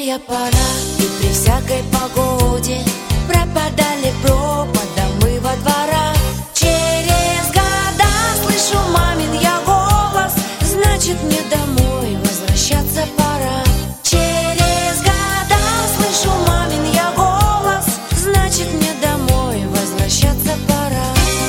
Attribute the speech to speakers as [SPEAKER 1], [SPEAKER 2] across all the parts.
[SPEAKER 1] Школьная пора, и при всякой погоде пропадали пропадом мы во дворах. Через года слышу мамин я голос, значит мне домой возвращаться пора. Через года слышу мамин я голос, значит мне домой возвращаться пора.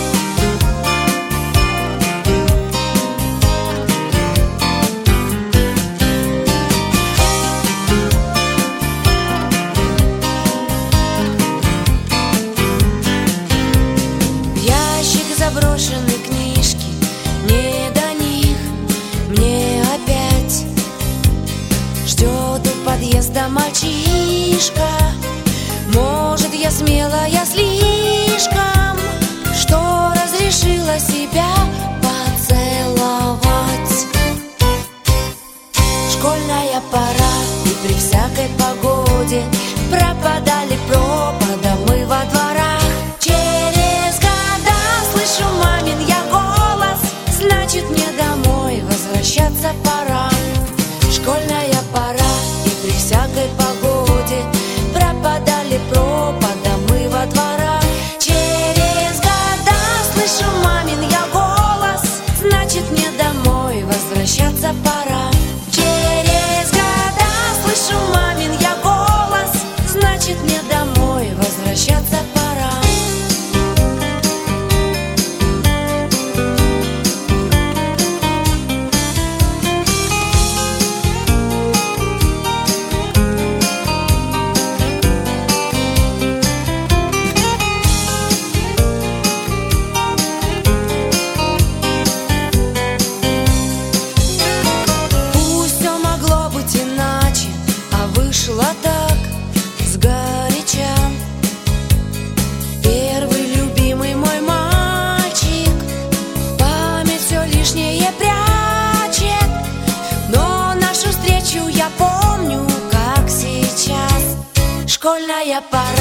[SPEAKER 1] Заброшенные книжки, не до них мне опять. Ждет у подъезда мальчишка. Может, я смелая слишком, что разрешила себя поцеловать. Школьная пора, и при всякой погоде пропадали пропадом мы во дворах. Слышу мамин я голос, значит мне домой возвращаться пора. Школьная пора, и при всякой погоде пропадали пропадом мы во дворах. Через года слышу мамин я голос, значит мне домой возвращаться пора. Через года слышу мамин я голос, значит мне домой возвращаться пора. Вышло так сгоряча. Первый любимый мой мальчик память все лишнее прячет, но нашу встречу я помню как сейчас. Школьная пора,